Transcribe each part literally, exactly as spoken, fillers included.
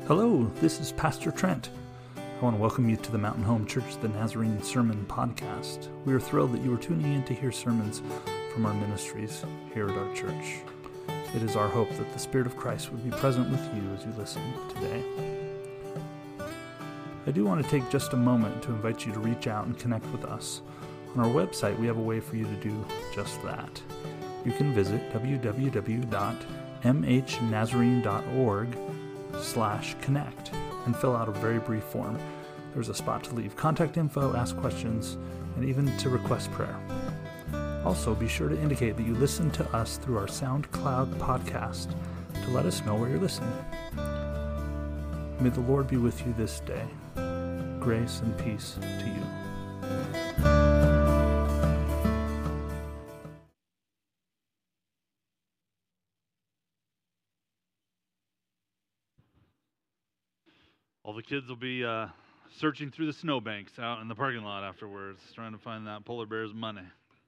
Hello, this is Pastor Trent. I want to welcome you to the Mountain Home Church the Nazarene Sermon Podcast. We are thrilled that you are tuning in to hear sermons from our ministries here at our church. It is our hope that the Spirit of Christ would be present with you as you listen today. I do want to take just a moment to invite you to reach out and connect with us. On our website, we have a way for you to do just that. You can visit w w w dot m h nazarene dot org slash connect and fill out a very brief form. There's a spot to leave contact info, ask questions, and even to request prayer. Also, be sure to indicate that you listen to us through our SoundCloud podcast to let us know where you're listening. May the Lord be with you this day. Grace and peace to you. All the kids will be uh, searching through the snowbanks out in the parking lot afterwards, trying to find that polar bear's money.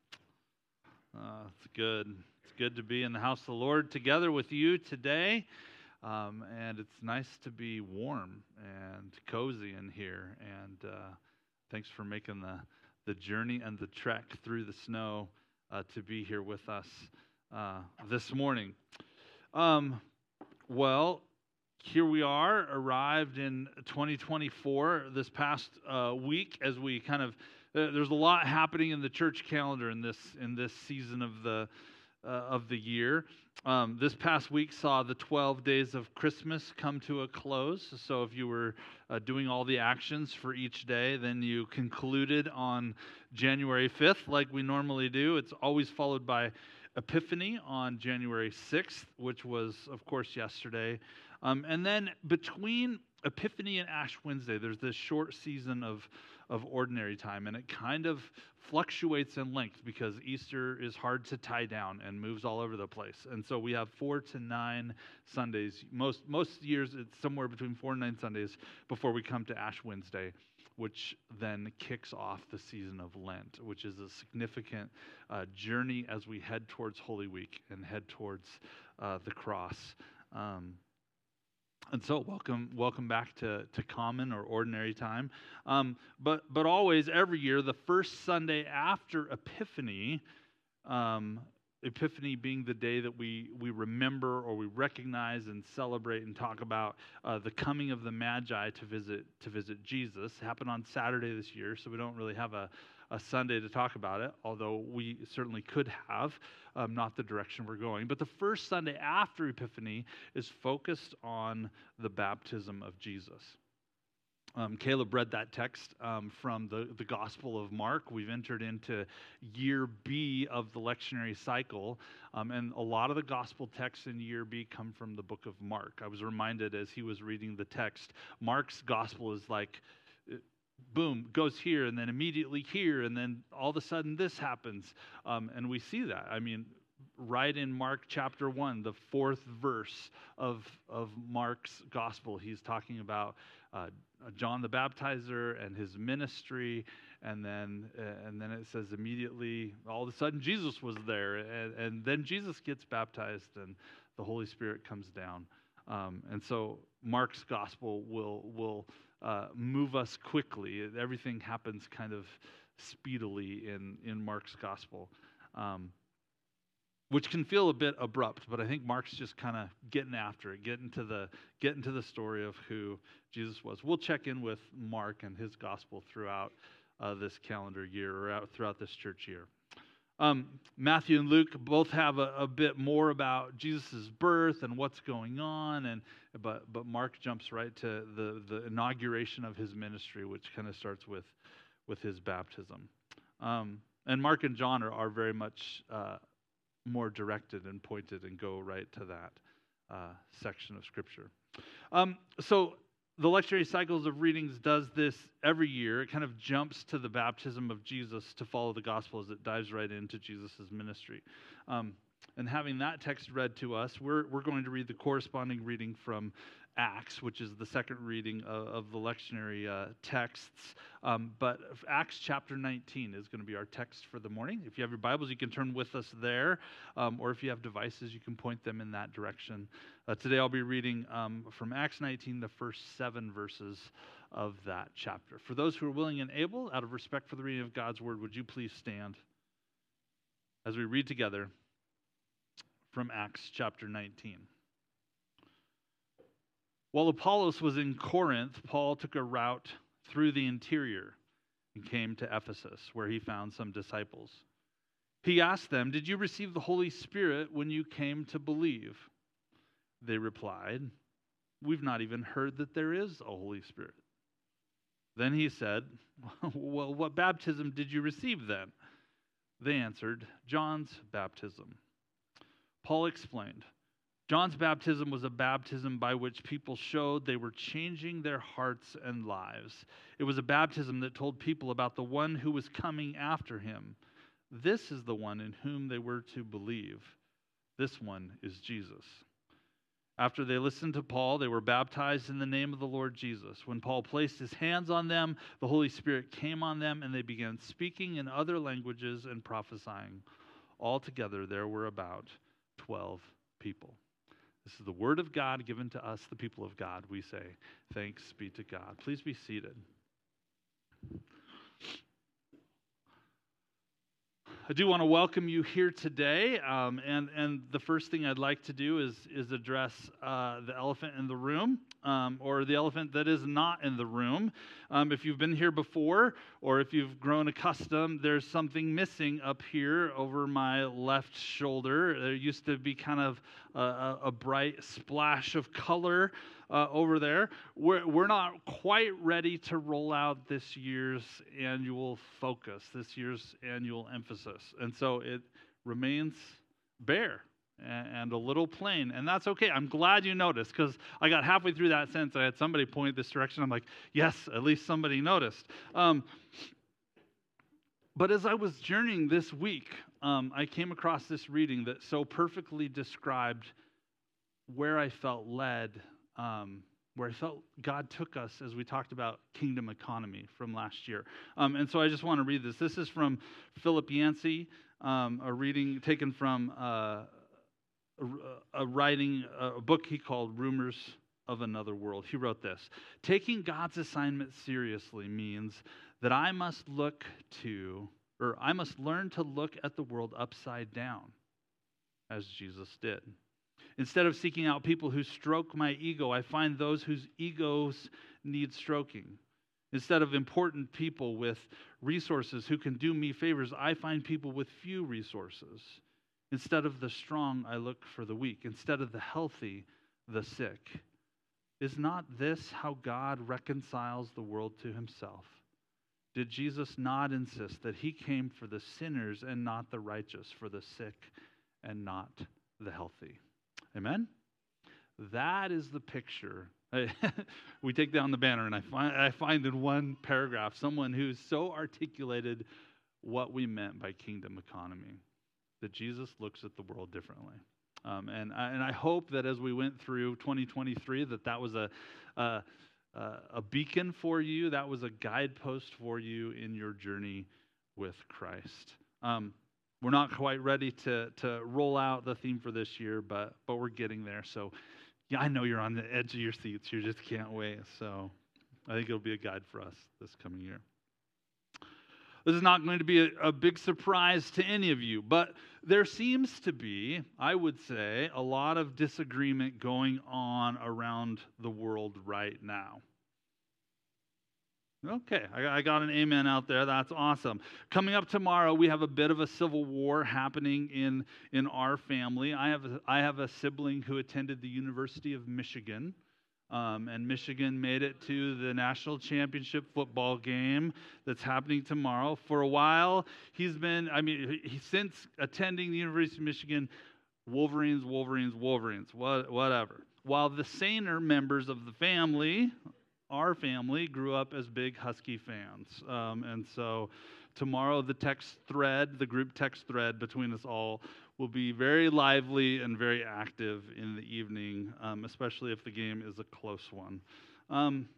Uh, it's good. It's good to be in the house of the Lord together with you today. Um, and it's nice to be warm and cozy in here. And uh, thanks for making the, the journey and the trek through the snow uh, to be here with us uh, this morning. Um, well, Here we are, arrived in twenty twenty-four this past uh, week as we kind of, uh, there's a lot happening in the church calendar in this in this season of the uh, of the year. Um, this past week saw the twelve days of Christmas come to a close. So if you were uh, doing all the actions for each day, then you concluded on January fifth like we normally do. It's always followed by Epiphany on January sixth, which was, of course, yesterday. Um, and then between Epiphany and Ash Wednesday, there's this short season of, of ordinary time, and it kind of fluctuates in length because Easter is hard to tie down and moves all over the place. And so we have four to nine Sundays. Most most years, it's somewhere between four and nine Sundays before we come to Ash Wednesday, which then kicks off the season of Lent, which is a significant uh, journey as we head towards Holy Week and head towards uh, the cross. Um, And so welcome welcome back to, to common or ordinary time. Um, but but always, every year, the first Sunday after Epiphany, um, Epiphany being the day that we, we remember or we recognize and celebrate and talk about uh, the coming of the Magi to visit to visit Jesus. It happened on Saturday this year, so we don't really have a, a Sunday to talk about it, although we certainly could have, um, not the direction we're going. But the first Sunday after Epiphany is focused on the baptism of Jesus. Um, Caleb read that text um, from the, the Gospel of Mark. We've entered into year B of the lectionary cycle, um, and a lot of the Gospel texts in year B come from the book of Mark. I was reminded as he was reading the text, Mark's Gospel is like, boom, goes here, and then immediately here, and then all of a sudden this happens. Um, and we see that. I mean, right in Mark chapter one, the fourth verse of, of Mark's gospel, he's talking about uh, John the Baptizer and his ministry, and then uh, and then it says immediately, all of a sudden Jesus was there, and, and then Jesus gets baptized, and the Holy Spirit comes down. Um, and so Mark's gospel will will uh, move us quickly. Everything happens kind of speedily in, in Mark's gospel, um, which can feel a bit abrupt, but I think Mark's just kind of getting after it, getting to the getting to the story of who Jesus was. We'll check in with Mark and his gospel throughout uh, this calendar year, or out throughout this church year. Um, Matthew and Luke both have a, a bit more about Jesus' birth and what's going on, and but but Mark jumps right to the, the inauguration of his ministry, which kind of starts with with his baptism. Um, and Mark and John are, are very much uh, more directed and pointed and go right to that uh, section of Scripture. Um, so the lectionary cycles of readings does this every year. It kind of jumps to the baptism of Jesus to follow the gospel as it dives right into Jesus' ministry. Um, and having that text read to us, we're, we're going to read the corresponding reading from Acts, which is the second reading of, of the lectionary uh, texts. Um, but Acts chapter nineteen is going to be our text for the morning. If you have your Bibles, you can turn with us there. Um, or if you have devices, you can point them in that direction. Uh, today I'll be reading um, from Acts nineteen, the first seven verses of that chapter. For those who are willing and able, out of respect for the reading of God's word, would you please stand as we read together from Acts chapter nineteen. While Apollos was in Corinth, Paul took a route through the interior and came to Ephesus, where he found some disciples. He asked them, "Did you receive the Holy Spirit when you came to believe?" They replied, "We've not even heard that there is a Holy Spirit." Then he said, "Well, what baptism did you receive then?" They answered, "John's baptism." Paul explained, John's baptism was a baptism by which people showed they were changing their hearts and lives. It was a baptism that told people about the one who was coming after him. This is the one in whom they were to believe. This one is Jesus. After they listened to Paul, they were baptized in the name of the Lord Jesus. When Paul placed his hands on them, the Holy Spirit came on them, and they began speaking in other languages and prophesying. Altogether, there were about twelve people. This is the word of God given to us, the people of God. We say, thanks be to God. Please be seated. I do want to welcome you here today, um, and, and the first thing I'd like to do is, is address uh, the elephant in the room, um, or the elephant that is not in the room. Um, if you've been here before, or if you've grown accustomed, there's something missing up here over my left shoulder. There used to be kind of a, a, a bright splash of color Uh, over there. We're, we're not quite ready to roll out this year's annual focus, this year's annual emphasis. And so it remains bare and, and a little plain. And that's okay. I'm glad you noticed, because I got halfway through that sentence. I had somebody point this direction. I'm like, yes, at least somebody noticed. Um, but as I was journeying this week, um, I came across this reading that so perfectly described where I felt led Um, where I felt God took us as we talked about kingdom economy from last year. Um, and so I just want to read this. This is from Philip Yancey, um, a reading taken from uh, a, a writing, a book he called Rumors of Another World. He wrote this: "Taking God's assignment seriously means that I must look to, or I must learn to look at the world upside down, as Jesus did. Instead of seeking out people who stroke my ego, I find those whose egos need stroking. Instead of important people with resources who can do me favors, I find people with few resources. Instead of the strong, I look for the weak. Instead of the healthy, the sick. Is not this how God reconciles the world to himself? Did Jesus not insist that he came for the sinners and not the righteous, for the sick and not the healthy?" Amen? That is the picture. We take down the banner, and I find, I find in one paragraph someone who's so articulated what we meant by kingdom economy, that Jesus looks at the world differently. Um, and, I, and I hope that as we went through twenty twenty-three, that that was a, a, a beacon for you, that was a guidepost for you in your journey with Christ. Um, We're not quite ready to, to roll out the theme for this year, but but we're getting there. So, yeah, I know you're on the edge of your seats. You just can't wait. So I think it'll be a guide for us this coming year. This is not going to be a, a big surprise to any of you, but there seems to be, I would say, a lot of disagreement going on around the world right now. Okay, I got an amen out there. That's awesome. Coming up tomorrow, we have a bit of a civil war happening in, in our family. I have a, I have a sibling who attended the University of Michigan, um, and Michigan made it to the national championship football game that's happening tomorrow. For a while, he's been, I mean, he, since attending the University of Michigan, Wolverines, Wolverines, Wolverines, what, whatever. While the saner members of the family, our family, grew up as big Husky fans. Um, and so tomorrow the text thread, the group text thread between us all will be very lively and very active in the evening, um, especially if the game is a close one. Um,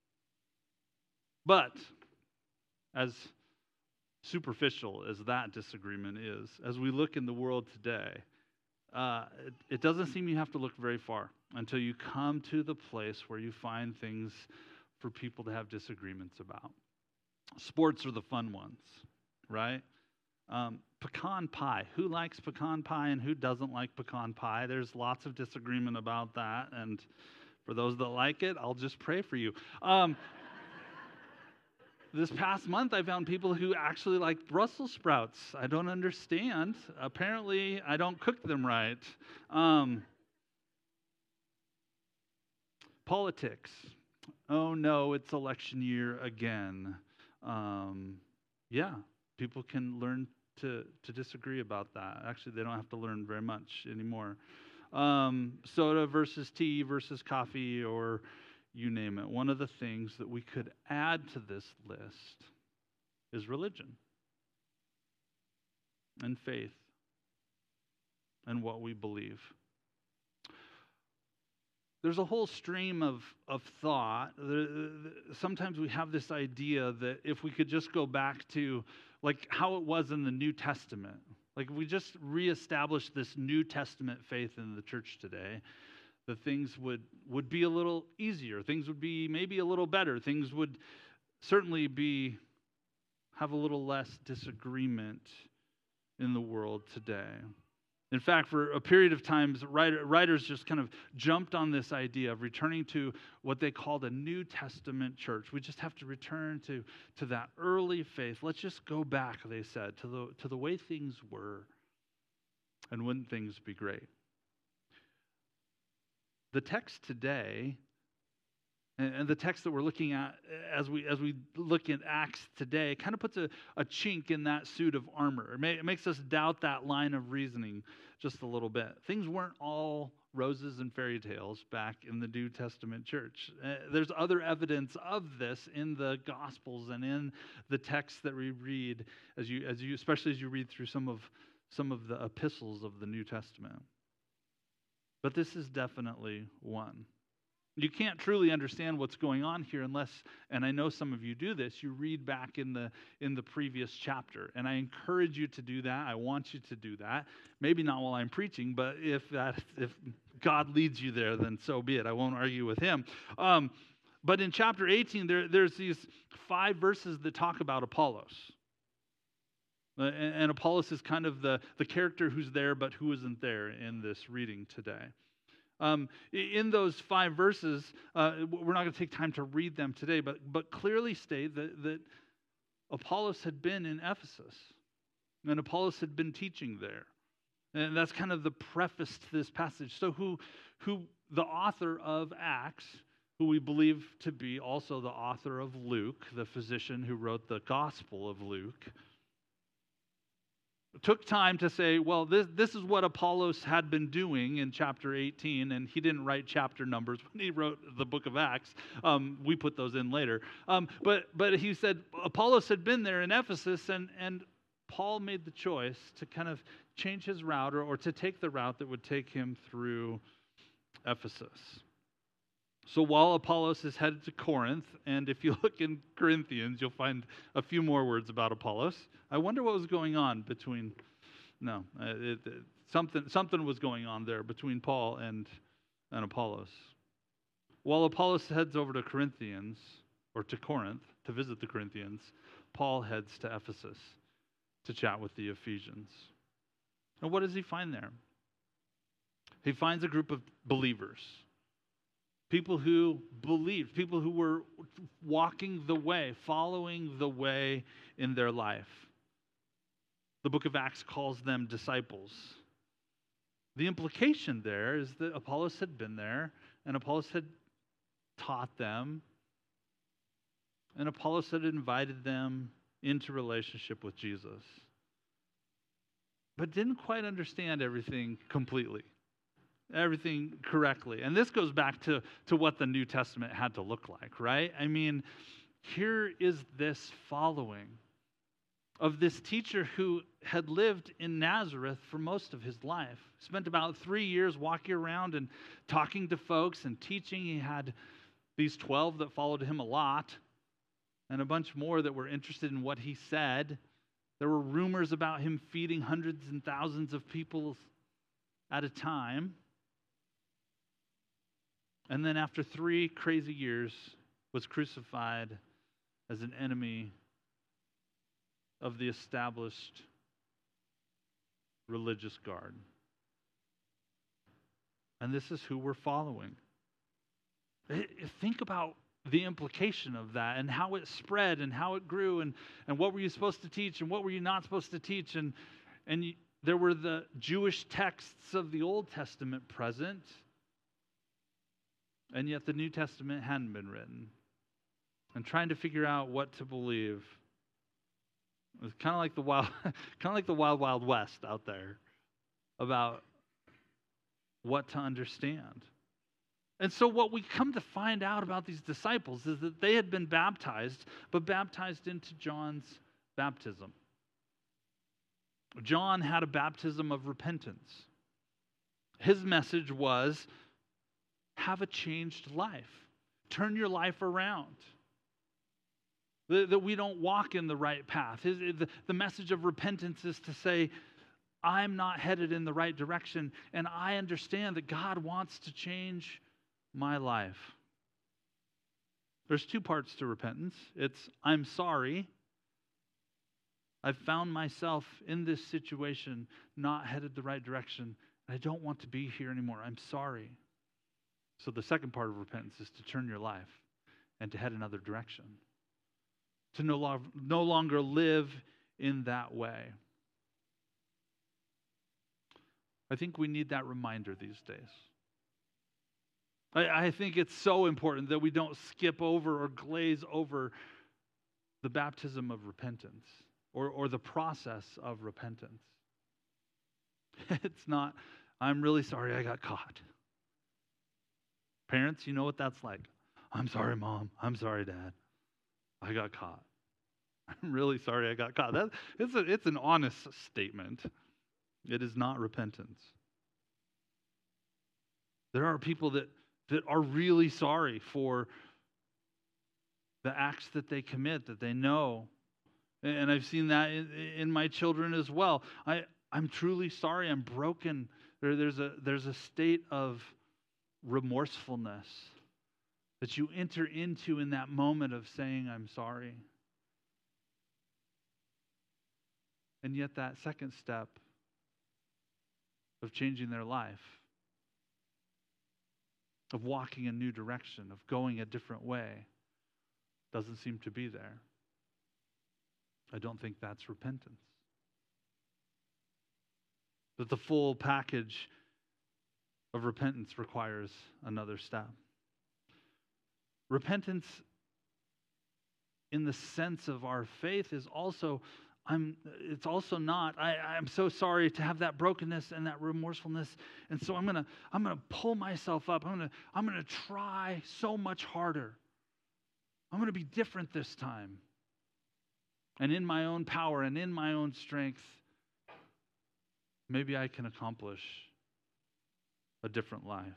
but as superficial as that disagreement is, as we look in the world today, uh, it, it doesn't seem you have to look very far until you come to the place where you find things for people to have disagreements about. Sports are the fun ones, right? Um, pecan pie. Who likes pecan pie and who doesn't like pecan pie? There's lots of disagreement about that, and for those that like it, I'll just pray for you. Um, This past month, I found people who actually like Brussels sprouts. I don't understand. Apparently, I don't cook them right. Um, politics. Oh no, it's election year again. Um, yeah, people can learn to, to disagree about that. Actually, they don't have to learn very much anymore. Um, soda versus tea versus coffee, or you name it. One of the things that we could add to this list is religion and faith and what we believe. There's a whole stream of, of thought. Sometimes we have this idea that if we could just go back to like how it was in the New Testament, like if we just reestablish this New Testament faith in the church today, the things would, would be a little easier. Things would be maybe a little better. Things would certainly be have a little less disagreement in the world today. In fact, for a period of times, writers just kind of jumped on this idea of returning to what they called a New Testament church. We just have to return to, to that early faith. Let's just go back, they said, to the, to the way things were. And wouldn't things be great? The text today, and the text that we're looking at as we as we look at Acts today, kind of puts a, a chink in that suit of armor. It, may, it makes us doubt that line of reasoning just a little bit. Things weren't all roses and fairy tales back in the New Testament church. Uh, there's other evidence of this in the Gospels and in the texts that we read, as you as you especially as you read through some of some of the epistles of the New Testament. But this is definitely one. You can't truly understand what's going on here unless, and I know some of you do this, you read back in the in the previous chapter. And I encourage you to do that. I want you to do that. Maybe not while I'm preaching, but if that if God leads you there, then so be it. I won't argue with him. Um, but in chapter eighteen, there, there's these five verses that talk about Apollos. Uh, and, and Apollos is kind of the, the character who's there but who isn't there in this reading today. Um, in those five verses, uh, we're not going to take time to read them today, but, but clearly state that, that Apollos had been in Ephesus, and Apollos had been teaching there. And that's kind of the preface to this passage. So who, who the author of Acts, who we believe to be also the author of Luke, the physician who wrote the Gospel of Luke, took time to say, well, this, this is what Apollos had been doing in chapter eighteen, and he didn't write chapter numbers when he wrote the book of Acts. Um, we put those in later. Um, but but he said Apollos had been there in Ephesus, and, and Paul made the choice to kind of change his route or, or to take the route that would take him through Ephesus. So while Apollos is headed to Corinth, and if you look in Corinthians, you'll find a few more words about Apollos. I wonder what was going on between, no, it, it, something something was going on there between Paul and, and Apollos. While Apollos heads over to Corinthians, or to Corinth, to visit the Corinthians, Paul heads to Ephesus to chat with the Ephesians. And what does he find there? He finds a group of believers. People who believed, people who were walking the way, following the way in their life. The book of Acts calls them disciples. The implication there is that Apollos had been there, and Apollos had taught them, and Apollos had invited them into relationship with Jesus, but didn't quite understand everything completely. Everything correctly. And this goes back to, to what the New Testament had to look like, right? I mean, here is this following of this teacher who had lived in Nazareth for most of his life. Spent about three years walking around and talking to folks and teaching. He had these twelve that followed him a lot and a bunch more that were interested in what he said. There were rumors about him feeding hundreds and thousands of people at a time. And then after three crazy years, was crucified as an enemy of the established religious guard. And this is who we're following. Think about the implication of that and how it spread and how it grew and, and what were you supposed to teach and what were you not supposed to teach. And, and you, there were the Jewish texts of the Old Testament present, and yet the New Testament hadn't been written. And trying to figure out what to believe. It was kind of like the wild, kind of like the wild, wild west out there about what to understand. And so what we come to find out about these disciples is that they had been baptized, but baptized into John's baptism. John had a baptism of repentance. His message was, have a changed life. Turn your life around. That we don't walk in the right path. His, the, the message of repentance is to say, I'm not headed in the right direction, and I understand that God wants to change my life. There's two parts to repentance. It's, I'm sorry. I've found myself in this situation, not headed the right direction, and I don't want to be here anymore. I'm sorry. So the second part of repentance is to turn your life and to head another direction. To no, lo- no longer live in that way. I think we need that reminder these days. I, I think it's so important that we don't skip over or glaze over the baptism of repentance or, or the process of repentance. It's not, I'm really sorry I got caught. Parents, you know what that's like. I'm sorry, Mom. I'm sorry, Dad. I got caught. I'm really sorry I got caught. That, it's, a, it's an honest statement. It is not repentance. There are people that, that are really sorry for the acts that they commit, that they know. And I've seen that in, in my children as well. I, I'm truly sorry. I'm broken. There, there's a, there's a state of remorsefulness that you enter into in that moment of saying, I'm sorry. And yet that second step of changing their life, of walking a new direction, of going a different way, doesn't seem to be there. I don't think that's repentance. But the full package of repentance requires another step. Repentance, in the sense of our faith, is also, I'm, it's also not, I, I'm so sorry to have that brokenness and that remorsefulness, and so I'm gonna, I'm gonna pull myself up. I'm gonna, I'm gonna try so much harder. I'm gonna be different this time. And in my own power and in my own strength, maybe I can accomplish a different life.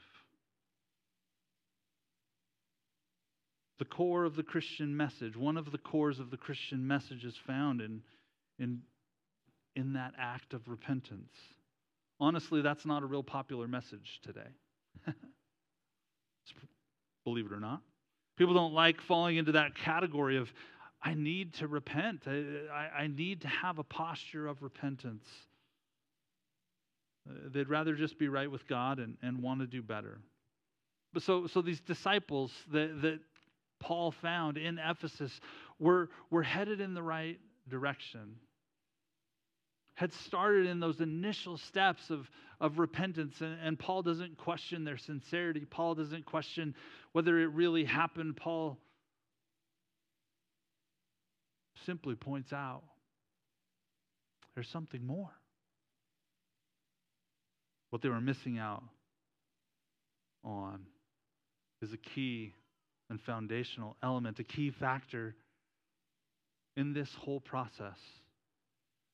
The core of the Christian message, one of the cores of the Christian message is found in, in, in that act of repentance. Honestly, that's not a real popular message today. Believe it or not. People don't like falling into that category of, I need to repent. I, I, I need to have a posture of repentance. Uh, they'd rather just be right with God and, and want to do better. But so, so these disciples that, that Paul found in Ephesus were, were headed in the right direction, had started in those initial steps of, of repentance, and, and Paul doesn't question their sincerity. Paul doesn't question whether it really happened. Paul simply points out there's something more. What they were missing out on is a key and foundational element, a key factor in this whole process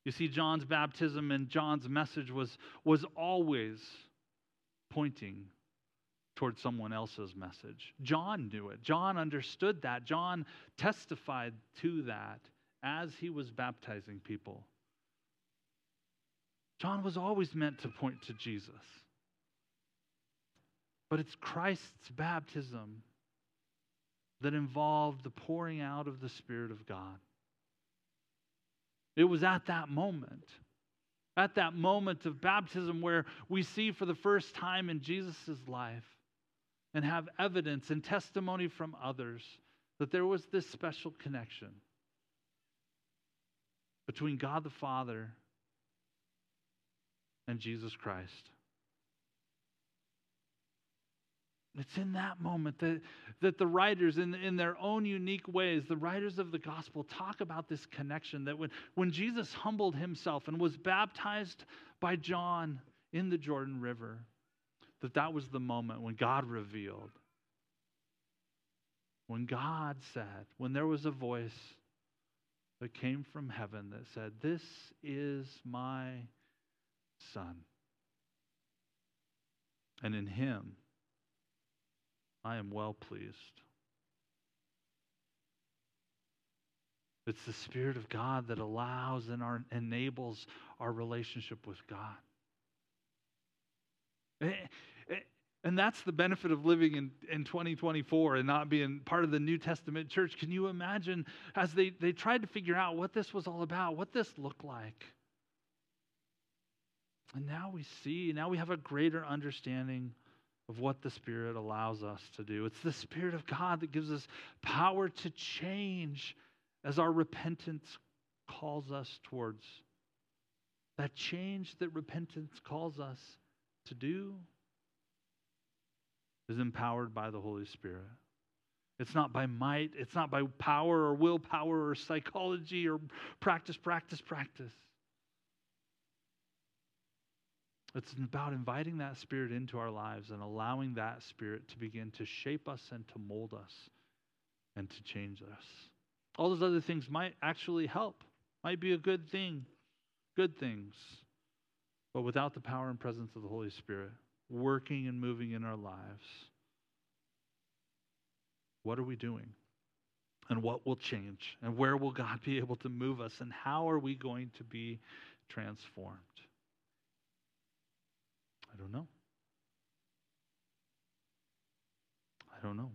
You see, John's baptism and John's message was, was always pointing towards someone else's message. John knew it. John understood that. John testified to that as he was baptizing people. John was always meant to point to Jesus. But it's Christ's baptism that involved the pouring out of the Spirit of God. It was at that moment, at that moment of baptism where we see for the first time in Jesus' life and have evidence and testimony from others that there was this special connection between God the Father and Jesus Christ. It's in that moment that, that the writers, in, in their own unique ways, the writers of the gospel talk about this connection, that when, when Jesus humbled himself and was baptized by John in the Jordan River, that that was the moment when God revealed, when God said, when there was a voice that came from heaven that said, "This is my Son, and in him I am well pleased." It's the Spirit of God that allows and our, enables our relationship with God. And that's the benefit of living in, in twenty twenty-four and not being part of the New Testament church. Can you imagine as they, they tried to figure out what this was all about, what this looked like? And now we see, now we have a greater understanding of what the Spirit allows us to do. It's the Spirit of God that gives us power to change as our repentance calls us towards. That change that repentance calls us to do is empowered by the Holy Spirit. It's not by might, it's not by power or willpower or psychology or practice, practice, practice. It's about inviting that Spirit into our lives and allowing that Spirit to begin to shape us and to mold us and to change us. All those other things might actually help, might be a good thing, good things. But without the power and presence of the Holy Spirit working and moving in our lives, what are we doing? And what will change? And where will God be able to move us? And how are we going to be transformed? I don't know. I don't know.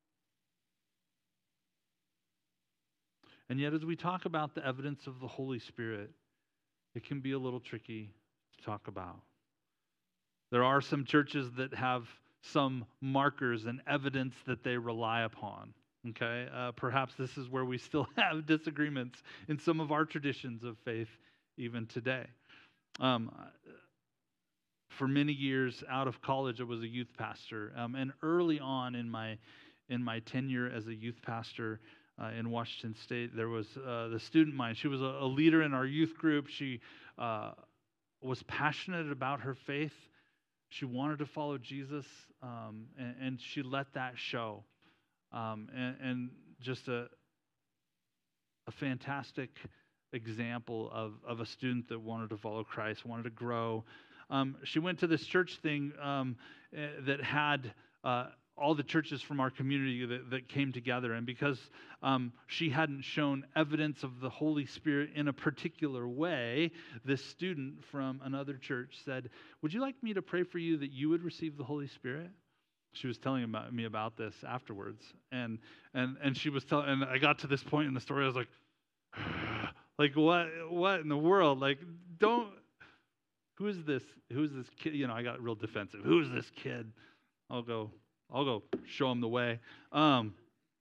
And yet, as we talk about the evidence of the Holy Spirit, it can be a little tricky to talk about. There are some churches that have some markers and evidence that they rely upon. Okay, uh, perhaps this is where we still have disagreements in some of our traditions of faith even today. Um, for many years out of college, I was a youth pastor, um, and early on in my in my tenure as a youth pastor uh, in Washington State, there was uh, the student mind. She was a, a leader in our youth group. She uh, was passionate about her faith. She wanted to follow Jesus, um, and, and she let that show. Um, and, and just a, a fantastic example of, of a student that wanted to follow Christ, wanted to grow. Um, she went to this church thing um, uh, that had uh, all the churches from our community that, that came together. And because um, she hadn't shown evidence of the Holy Spirit in a particular way, this student from another church said, "Would you like me to pray for you that you would receive the Holy Spirit?" She was telling about, me about this afterwards, and and and she was telling, and I got to this point in the story. I was like, like what what in the world? Like, don't. Who is this? Who is this kid? You know, I got real defensive. Who is this kid? I'll go. I'll go show him the way. Um,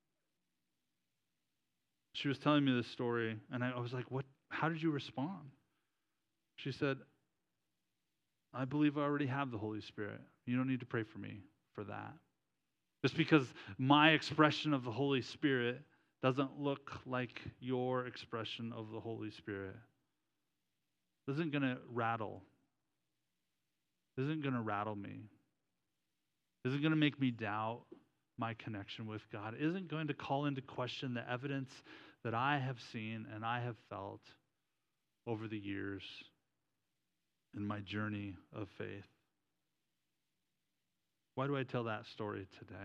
she was telling me this story, and I, I was like, what? How did you respond? She said, "I believe I already have the Holy Spirit. You don't need to pray for me for that. Just because my expression of the Holy Spirit doesn't look like your expression of the Holy Spirit isn't going to rattle. Isn't going to rattle me. Isn't going to make me doubt my connection with God. Isn't going to call into question the evidence that I have seen and I have felt over the years in my journey of faith. Why do I tell that story today?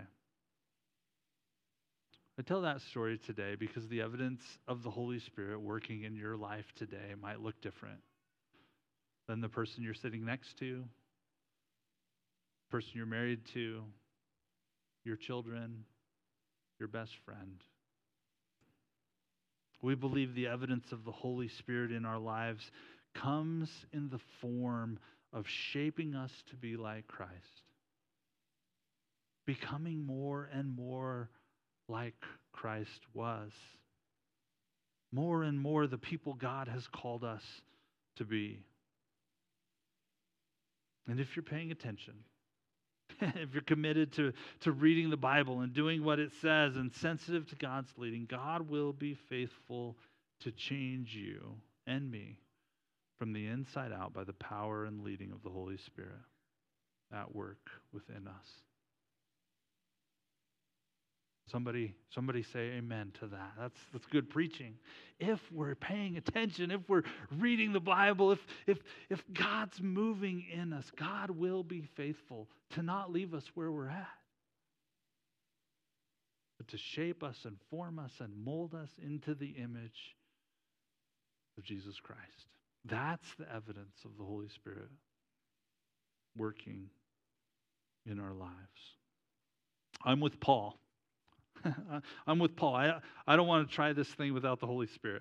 I tell that story today because the evidence of the Holy Spirit working in your life today might look different than the person you're sitting next to, the person you're married to, your children, your best friend. We believe the evidence of the Holy Spirit in our lives comes in the form of shaping us to be like Christ, becoming more and more like Christ was, more and more the people God has called us to be. And if you're paying attention, if you're committed to, to reading the Bible and doing what it says and sensitive to God's leading, God will be faithful to change you and me from the inside out by the power and leading of the Holy Spirit at work within us. Somebody, somebody say amen to that. That's that's good preaching. If we're paying attention, if we're reading the Bible, if if if God's moving in us, God will be faithful to not leave us where we're at, but to shape us and form us and mold us into the image of Jesus Christ. That's the evidence of the Holy Spirit working in our lives. I'm with Paul. I'm with Paul. I, I don't want to try this thing without the Holy Spirit.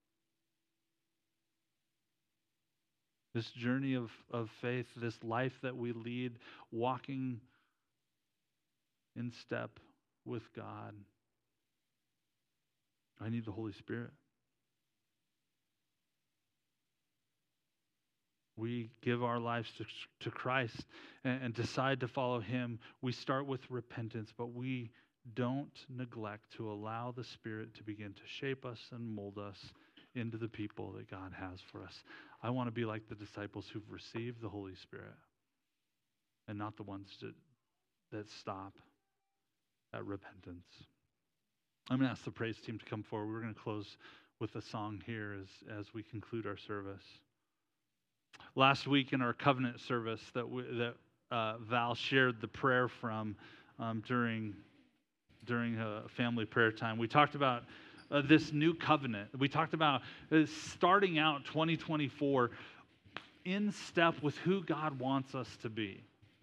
This journey of, of faith, this life that we lead, walking in step with God. I need the Holy Spirit. We give our lives to, to Christ and, and decide to follow Him. We start with repentance, but we don't neglect to allow the Spirit to begin to shape us and mold us into the people that God has for us. I want to be like the disciples who've received the Holy Spirit and not the ones that, that stop at repentance. I'm going to ask the praise team to come forward. We're going to close with a song here as, as we conclude our service. Last week in our covenant service that we, that uh, Val shared the prayer from um, during during a family prayer time, we talked about uh, this new covenant. We talked about uh, starting out twenty twenty-four in step with who God wants us to be.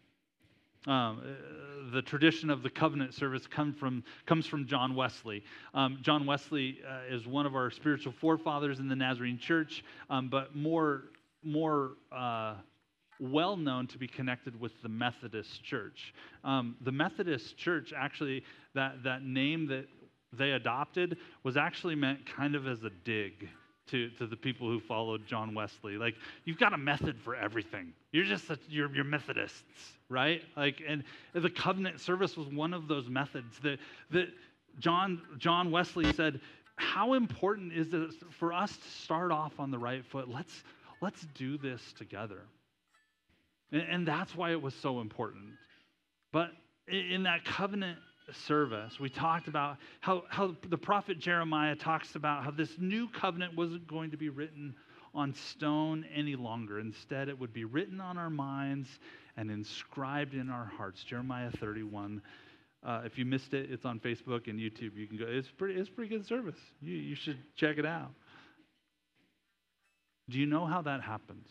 Um, uh, the tradition of the covenant service come from, comes from John Wesley. Um, John Wesley uh, is one of our spiritual forefathers in the Nazarene Church, um, but more, more uh, well known to be connected with the Methodist Church. Um, the Methodist Church, actually, that, that name that they adopted was actually meant kind of as a dig to, to the people who followed John Wesley. Like, you've got a method for everything. You're just, a, you're, you're Methodists, right? Like, and the covenant service was one of those methods that, that John, John Wesley said, how important is it for us to start off on the right foot? Let's, let's do this together. And, and that's why it was so important. But in that covenant service, we talked about how, how the prophet Jeremiah talks about how this new covenant wasn't going to be written on stone any longer. Instead, it would be written on our minds and inscribed in our hearts. Jeremiah thirty-one. Uh, if you missed it, it's on Facebook and YouTube. You can go. It's pretty. It's pretty good service. You you should check it out. Do you know how that happens?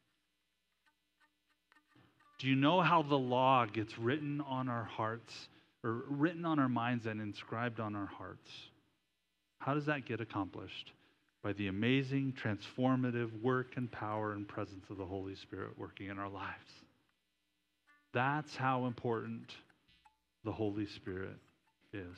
Do you know how the law gets written on our hearts, or written on our minds and inscribed on our hearts? How does that get accomplished? By the amazing, transformative work and power and presence of the Holy Spirit working in our lives. That's how important the Holy Spirit is.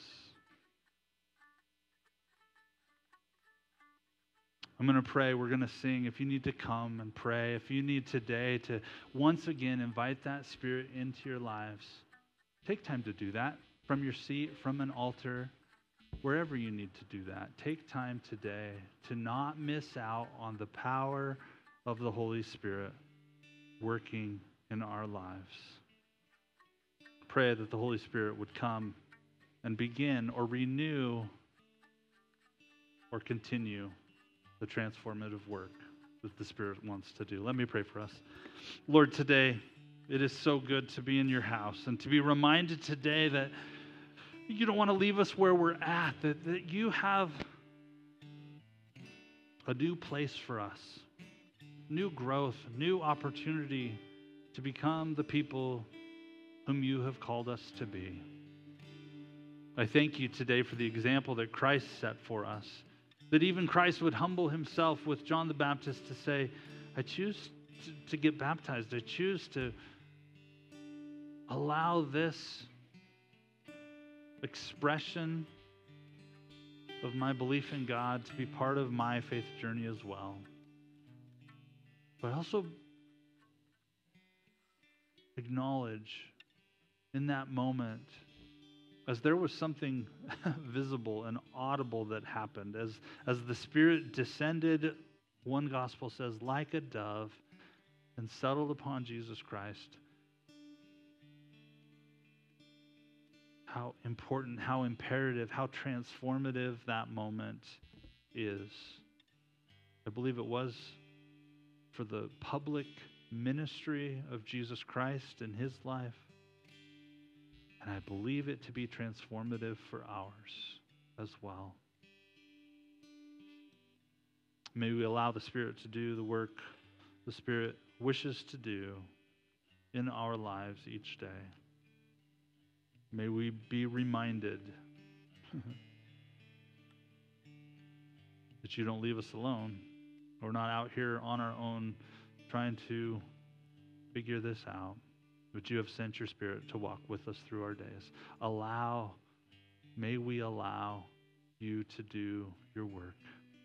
I'm going to pray. We're going to sing. If you need to come and pray, if you need today to once again invite that Spirit into your lives, take time to do that from your seat, from an altar, wherever you need to do that. Take time today to not miss out on the power of the Holy Spirit working in our lives. Pray that the Holy Spirit would come and begin or renew or continue the transformative work that the Spirit wants to do. Let me pray for us. Lord, today it is so good to be in your house and to be reminded today that you don't want to leave us where we're at, that, that you have a new place for us, new growth, new opportunity to become the people whom you have called us to be. I thank you today for the example that Christ set for us, that even Christ would humble himself with John the Baptist to say, I choose to, to get baptized. I choose to allow this expression of my belief in God to be part of my faith journey as well. But also acknowledge in that moment, as there was something visible and audible that happened, as, as the Spirit descended, one gospel says, like a dove, and settled upon Jesus Christ, how important, how imperative, how transformative that moment is. I believe it was for the public ministry of Jesus Christ in his life. And I believe it to be transformative for ours as well. May we allow the Spirit to do the work the Spirit wishes to do in our lives each day. May we be reminded that you don't leave us alone. We're not out here on our own trying to figure this out, but you have sent your Spirit to walk with us through our days. Allow, may we allow you to do your work.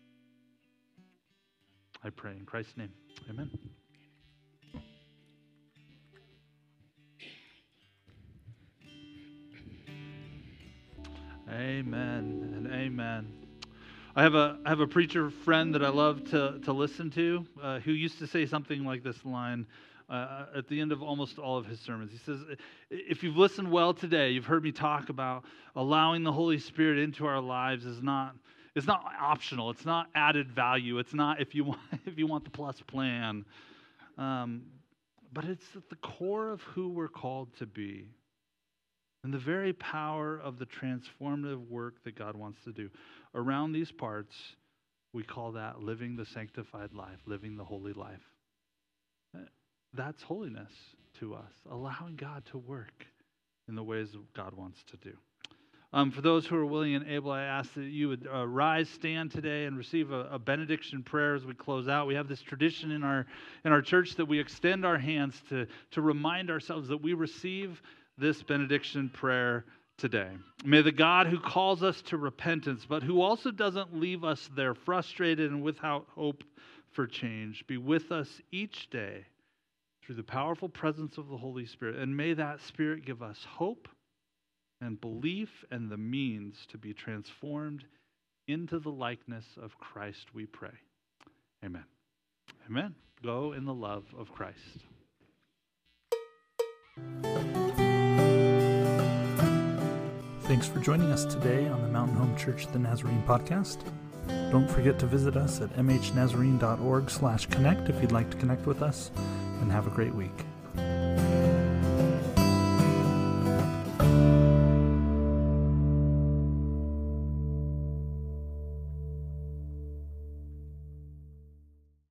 I pray in Christ's name. Amen. Amen and amen. I have a I have a preacher friend that I love to to listen to, uh, who used to say something like this line uh, at the end of almost all of his sermons. He says, "If you've listened well today, you've heard me talk about allowing the Holy Spirit into our lives is not it's not optional. It's not added value. It's not if you want if you want the plus plan, um, but it's at the core of who we're called to be." And the very power of the transformative work that God wants to do. Around these parts, we call that living the sanctified life, living the holy life. That's holiness to us, allowing God to work in the ways that God wants to do. Um, for those who are willing and able, I ask that you would uh, rise, stand today, and receive a, a benediction prayer as we close out. We have this tradition in our in our church that we extend our hands to, to remind ourselves that we receive this benediction prayer today. May the God who calls us to repentance, but who also doesn't leave us there frustrated and without hope for change, be with us each day through the powerful presence of the Holy Spirit. And may that Spirit give us hope and belief and the means to be transformed into the likeness of Christ, we pray. Amen. Amen. Go in the love of Christ. Thanks for joining us today on the Mountain Home Church the Nazarene podcast. Don't forget to visit us at m h nazarene dot org slash connect if you'd like to connect with us, and have a great week.